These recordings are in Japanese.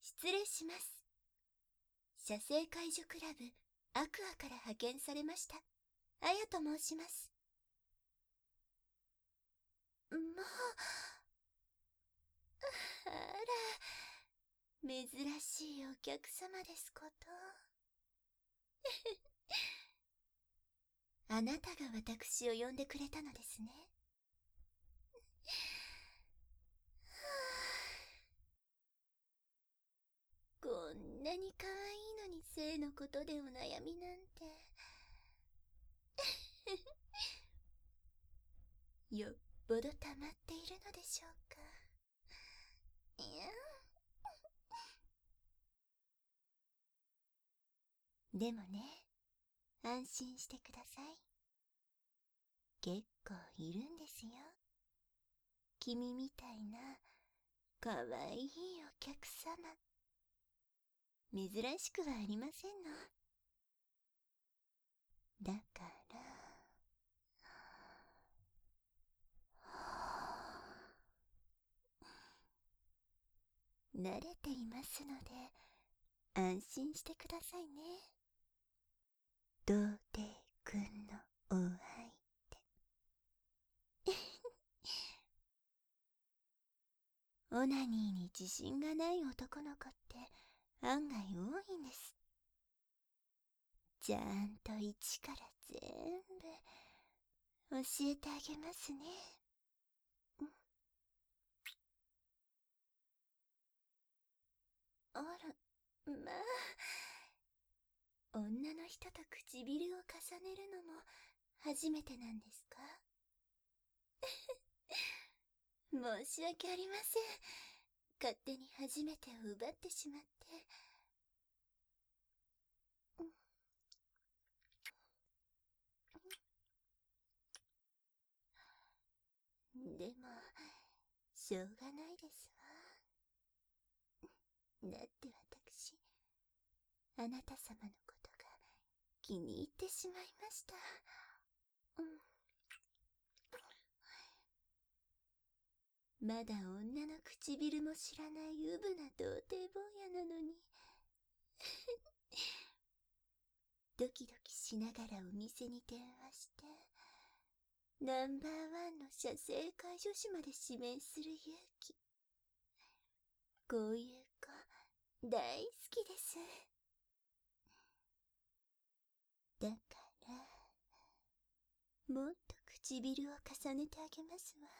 失礼します。写生介助クラブアクアから派遣されました。あやと申します。もう、あら、珍しいお客様ですこと。あなたが私を呼んでくれたのですね。こんなに可愛いのに性のことでお悩みなんて。よっぽど溜まっているのでしょうか。いや。でもね、安心してください。結構いるんですよ。君みたいな可愛いお客様。珍しくはありませんの。だから、慣れていますので安心してくださいね。童貞くんのお相手。オナニーに自信がない男の子って案外多いんです。ちゃんと一から全部教えてあげますね。あら、まあ、女の人と唇を重ねるのも初めてなんですか？申し訳ありません。勝手に初めてを奪ってしまって。でも、しょうがないですわ。だって私、あなた様のことが気に入ってしまいました。まだ女の唇も知らないウブな童貞坊やなのに。ドキドキしながらお店に電話して、ナンバーワンの写生介助士まで指名する勇気。こういう子、大好きです。だから、もっと唇を重ねてあげますわ。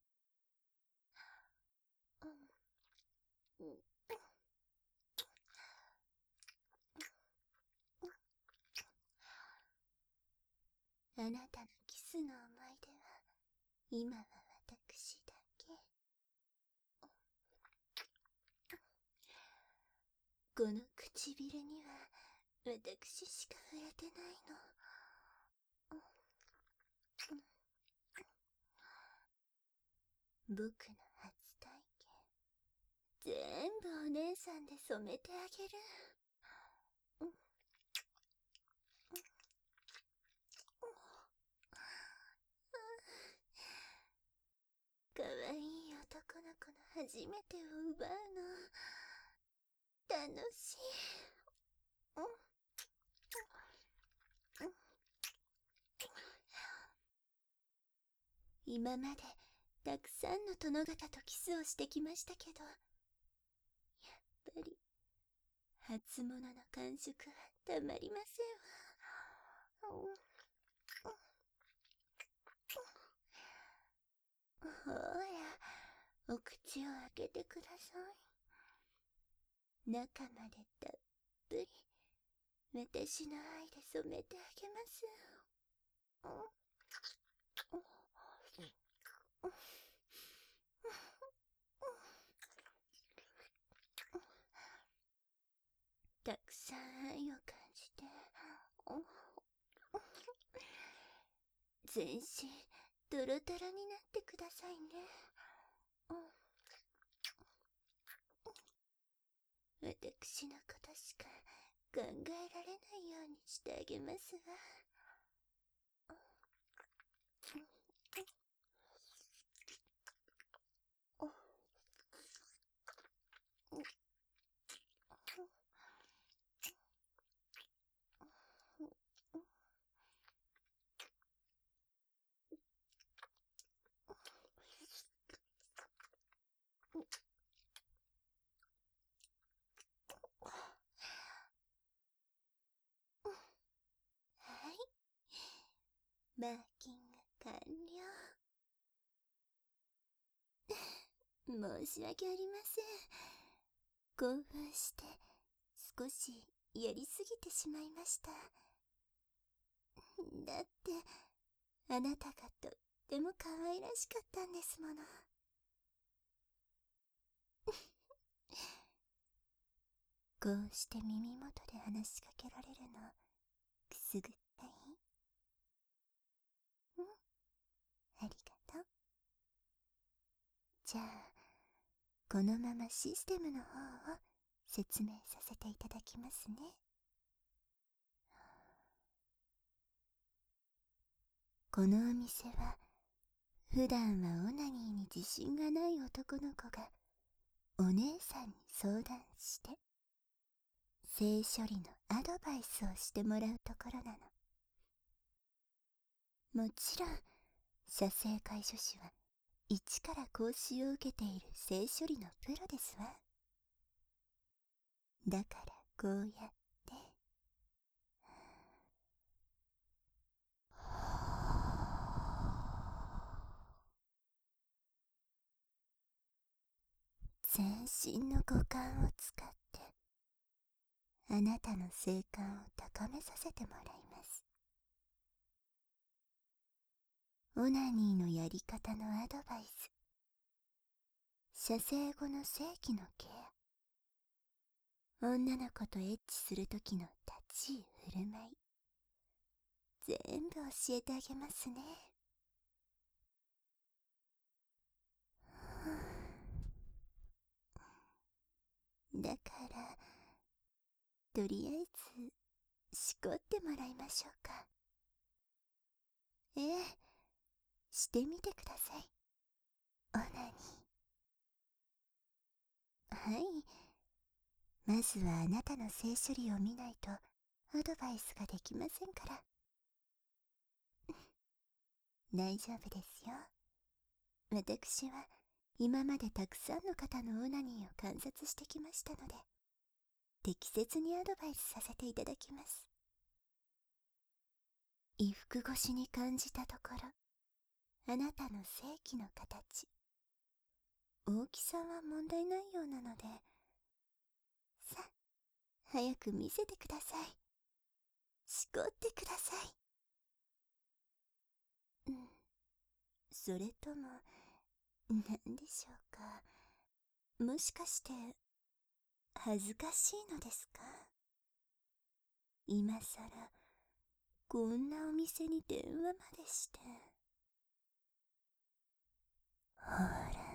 あなたのキスの思い出は、今は私だけ。この唇には、私しか触れてないの。僕の初体験、全部お姉さんで染めてあげる。かわいい男の子の初めてを奪うの、楽しい。今までたくさんの殿方とキスをしてきましたけど、やっぱり初物の感触はたまりませんわ。ほら、お口を開けてください。中までたっぷり私の愛で染めてあげます。たくさん愛を感じて、全身トロトロになってくださいね。私のことしか考えられないようにしてあげますわ。 申し訳ありません。興奮して少しやりすぎてしまいました。だってあなたがとっても可愛らしかったんですもの。こうして耳元で話しかけられるのくすぐったい？うん、ありがとう。じゃあこのままシステムの方を説明させていただきますね。このお店は普段はオナニーに自信がない男の子がお姉さんに相談して性処理のアドバイスをしてもらうところなの。もちろん射精介助士は一から講習を受けている性処理のプロですわ。だからこうやって全身の五感を使ってあなたの性感を高めさせてもらいます。オナニーのやり方のアドバイス、射精後の性器のケア、女の子とエッチするときの立ち居振る舞い、全部教えてあげますね。だからとりあえずしこってもらいましょうか。ええ、してみてください。オナニー。はい、まずはあなたの性処理を見ないとアドバイスができませんから。大丈夫ですよ。私は今までたくさんの方のオナニーを観察してきましたので、適切にアドバイスさせていただきます。衣服越しに感じたところ、あなたの性器の形、大きさは問題ないようなので、さあ、早く見せてください。しこってください。うん、それとも、何でしょうか。もしかして、恥ずかしいのですか？今さら、こんなお店に電話までして。ほら。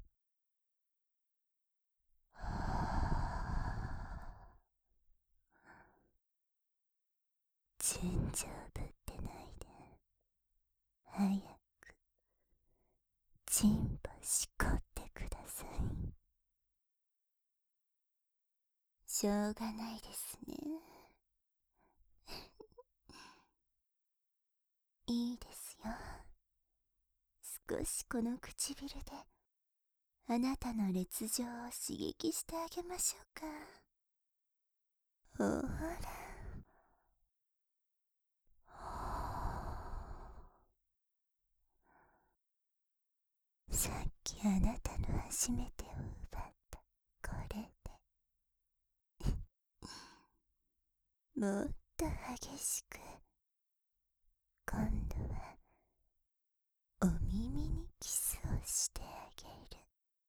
順序ぶってないで、早くチンポしこってください。しょうがないですね。いいですよ。少しこの唇であなたの烈情を刺激してあげましょうか。ほら。さっきあなたの初めてを奪ったこれでもっと激しく、今度はお耳にキスをしてあげる。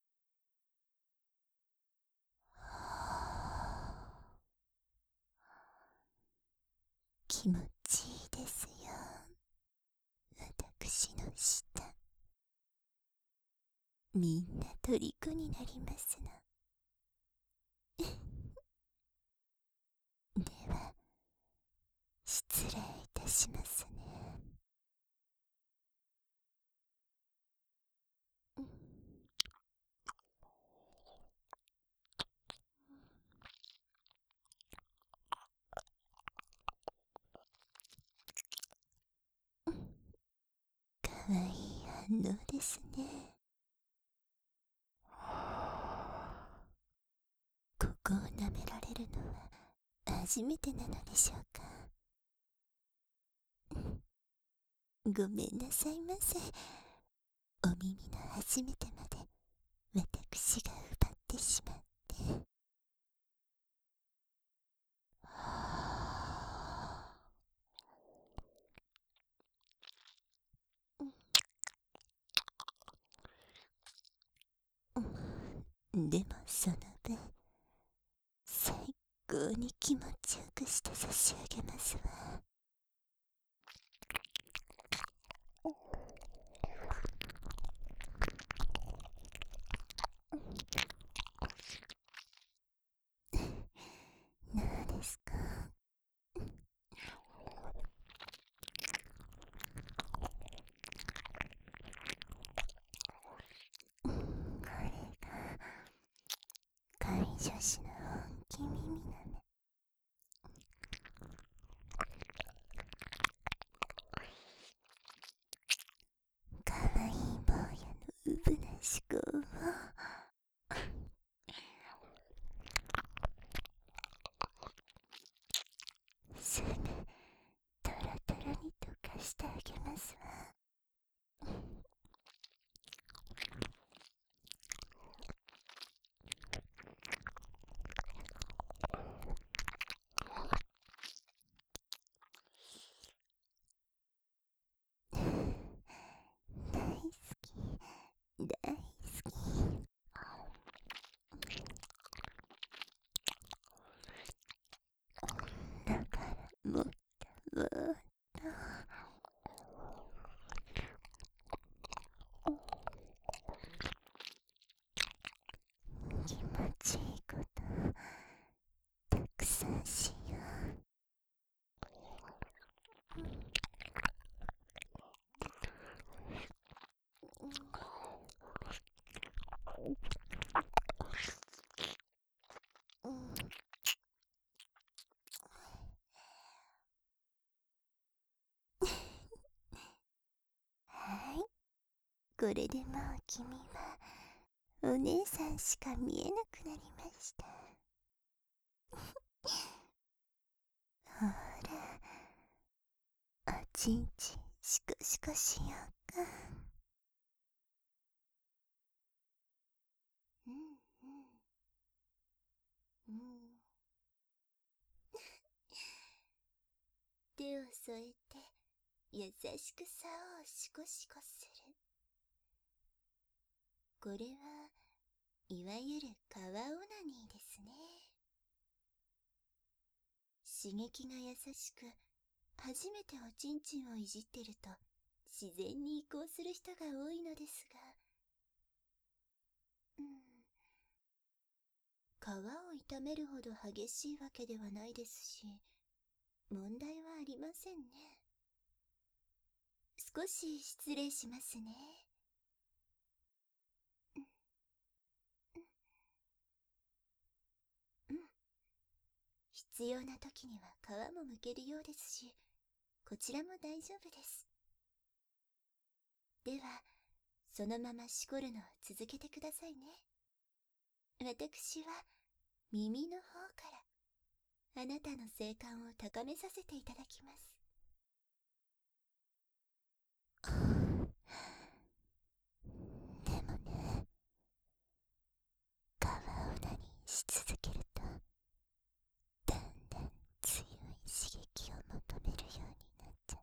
気持ちいいですよ、私の舌。みんな虜になりますの。では失礼いたしますね。かわいい反応ですね。ここを舐められるのは初めてなのでしょうか。ごめんなさいませ。お耳の初めてまで私が奪ってしまって。でもその分、最高に気持ちよくして差し上げますわ。何ですか？これが介助士の本気耳なめ。かわいい坊やのうぶな思考をすぐトロトロに溶かしてあげますわ。大好き、大好き。だからもっともっと気持ちいいことたくさんしよう。はい、これでもう君はお姉さんしか見えなくなりました。ほら、おちんちんシコシコしようか。うんうんうん。手を添えて優しく竿をシコシコする。これはいわゆる川オナニーですね。刺激が優しく、初めておちんちんをいじってると自然に移行する人が多いのですが、皮を痛めるほど激しいわけではないですし、問題はありませんね。少し失礼しますね。うん。必要な時には皮も剥けるようですし、こちらも大丈夫です。では、そのまましこるのを続けてくださいね。私は耳の方からあなたの性感を高めさせていただきます。でもね、川を何し続けると、だんだん強い刺激を求めるようになっちゃって、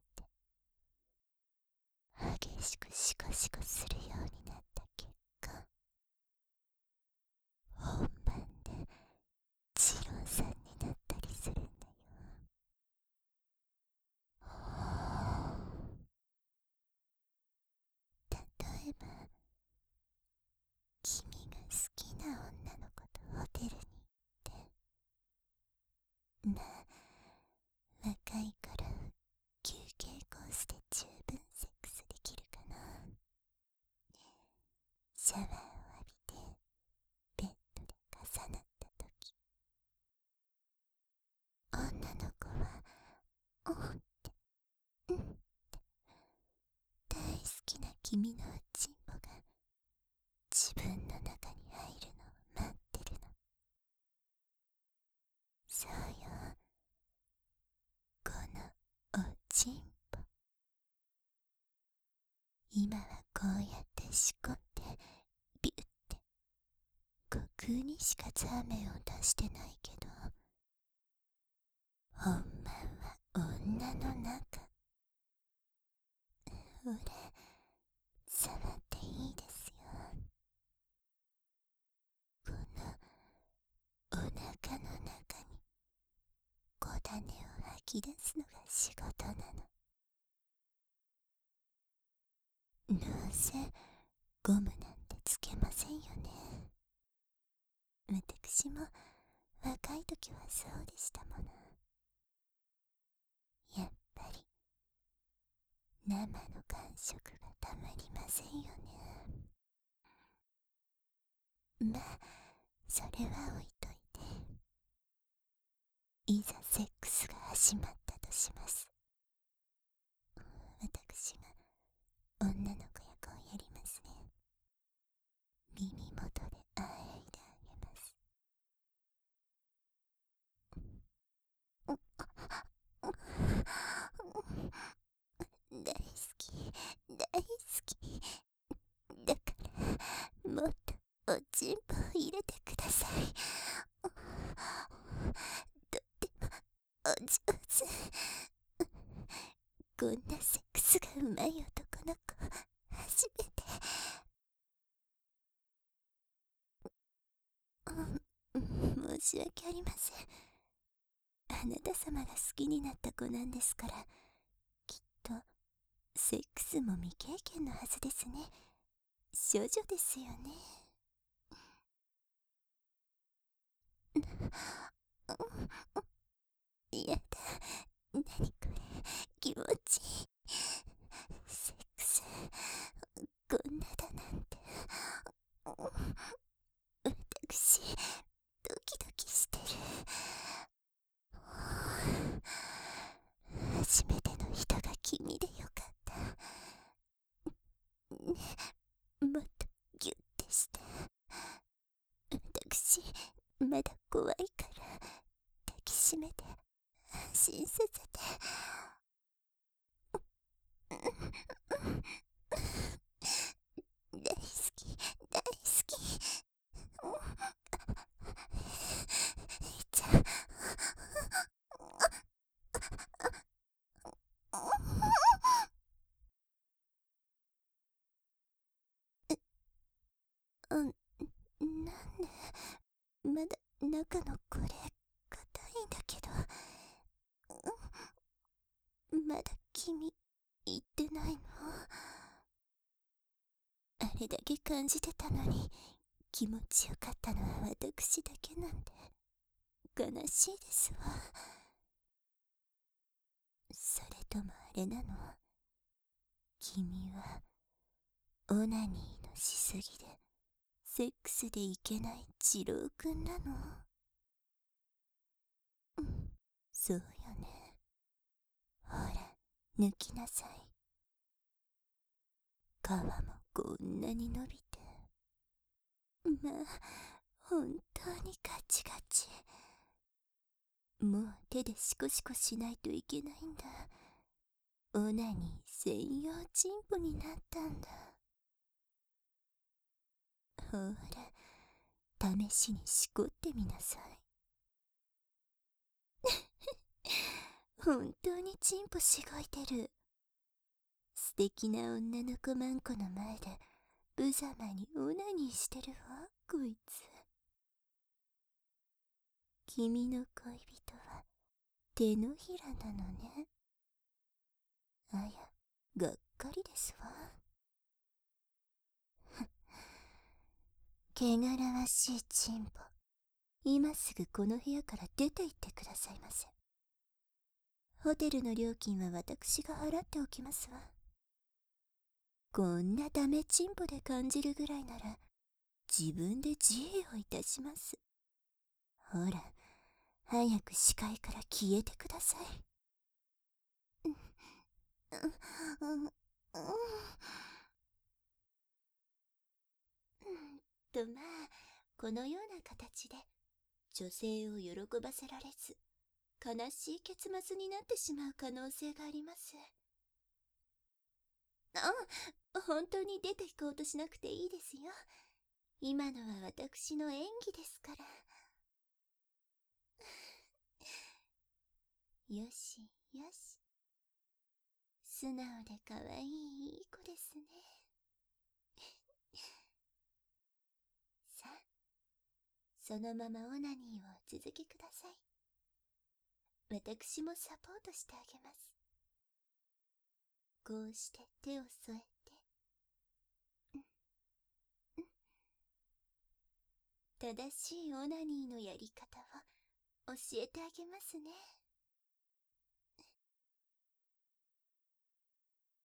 激しくシコシコするようになった結果、本番で二郎さんになったりするんだよ。例えば、君が好きな女の子とホテルに行って、まあ、若いから休憩コースで十分セックスできるかな。シャワーを浴びてベッドで重なった時、女の子は「おー」って「うん」って大好きな君のおちんぽが自分の中に入るのを待ってるの。そうよ、このおちんぽ。今はこうやってしこってビュッて僕にしかザーメンを出してないけど、ほんまは女の中。俺、触っていいですよ。このお腹の中に小種を吐き出すのが仕事なの。どうせゴムなんてつけませんよね。私も若い時はそうでしたもの。やっぱり生の感触がたまりませんよね。まあそれは置いといて、いざセックスが始まったとします。私が女の子役をやりますね。耳元であえいであげます。大好き、大好き。だからもっとおちんぽを入れてください。とってもお上手。こんなセックスがうまい男の子初めて。申し訳ありません。あなた様が好きになった子なんですから、きっとセックスも未経験のはずですね。少女ですよね。やだ、なにこれ、気持ちいい。セックスこんなだなんて。私ドキドキしてる。初めての人が君でよかった。ね、もっとギュッてして。私まだ怖いから抱きしめて安心させて。大好き、大好き。いっちゃん。なんでまだ中のこれ硬いんだけど。まだ君言ってないの？あれだけ感じてたのに気持ちよかったのは私だけなんて悲しいですわ。それともあれなの？君はオナニーのしすぎでセックスでいけない次郎くんなの？そうよね。ほら抜きなさい。皮もこんなに伸びて。まあ本当にガチガチ。もう手でシコシコしないといけないんだ。オナニー専用チンポになったんだ。ほら試しにしこってみなさい。本当にチンポしごいてる。素敵な女の子マンコの前で無様にオナニーしてるわこいつ。君の恋人は手のひらなのね。あや、がっかりですわ。汚らわしいチンポ、今すぐこの部屋から出て行ってくださいませ。ホテルの料金は私が払っておきますわ。こんなダメチンポで感じるぐらいなら自分で自衛をいたします。ほら早く視界から消えてください。まあこのような形で女性を喜ばせられず悲しい結末になってしまう可能性があります。本当に出て行こうとしなくていいですよ。 今のは私の演技ですから。よしよし。素直で可愛いいい子ですね。さあ、そのままオナニーを続けください。私もサポートしてあげます。こうして手を添えて。正しいオナニーのやり方を教えてあげますね。